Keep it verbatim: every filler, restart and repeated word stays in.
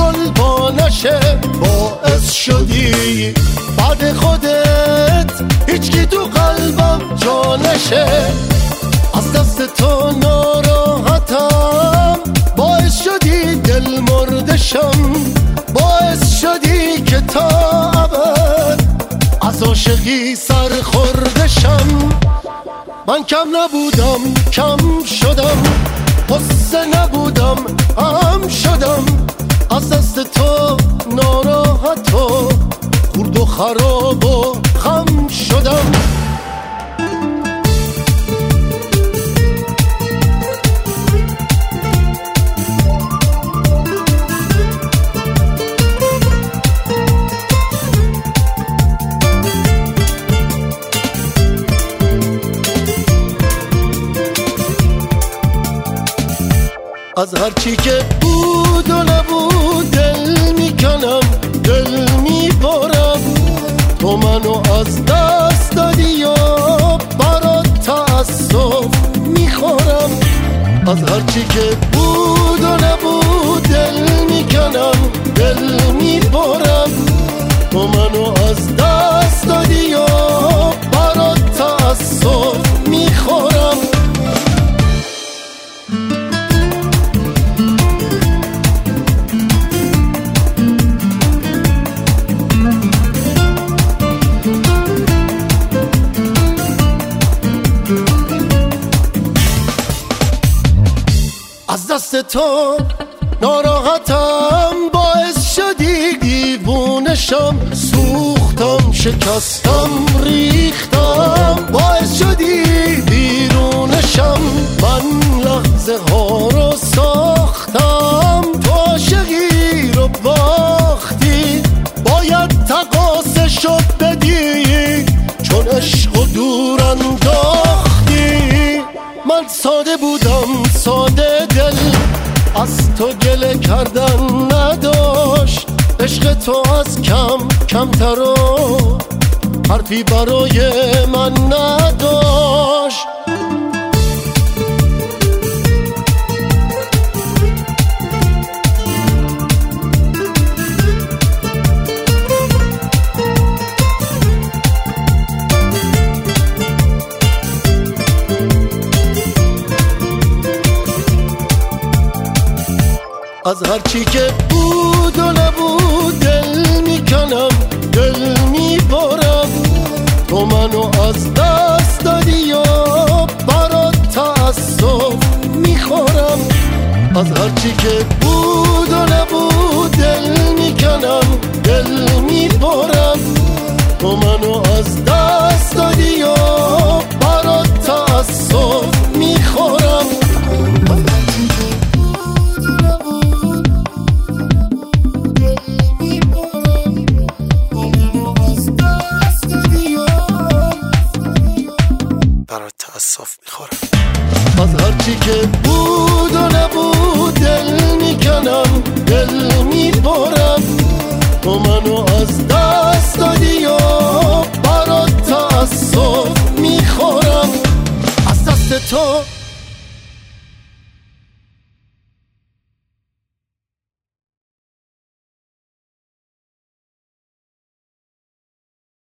حال با نشه باعث شدی بعد خودت هیچکی تو قلبم جا نشه. از دست تو ناراحتم، باعث شدی دل مردشم، باعث شدی که تا ابد از عاشقی سر خوردشم. من کم نبودم کم شدم، قصه نبودم هم شدم، از دست تو ناراحت و خورد و خراب و خم شدم. از هرچی که بود و نبود دل میکنم، دل میبارم. تو منو از دست دادی و برات تأسف میخورم. از هرچی که بود و نبود دل میکنم، دل میبارم. تو منو از دست دادی و برات تأسف میخورم. از دست تو ناراحتم، باعث شدی دیوونشم، سوختم شکستم ریختم، باعث شدی بیرونشم. من لحظه ها رو ساختم، تو عاشقی رو باختی، باید تقاصشو بدی چون عشق و دور انداختی. من ساده بودم ساده دل، از تو گله کردن نداشت. عشق تو از کم کمتر و حرفی برای من نداشت. از هرچی که بود و نبود دل میکنم، دل میبارم. تو منو از دست دادی و برات تأسف میخورم. از هرچی که بود و نبود دل میکنم، دل میبارم. تو منو از دست دادی و برات تأسف میخورم. برات تأسف میخورم. از هرچی که بود و نبود دل میکنم، دل میبارم. تو منو از دست دادی و برات تأسف میخورم. از دست تو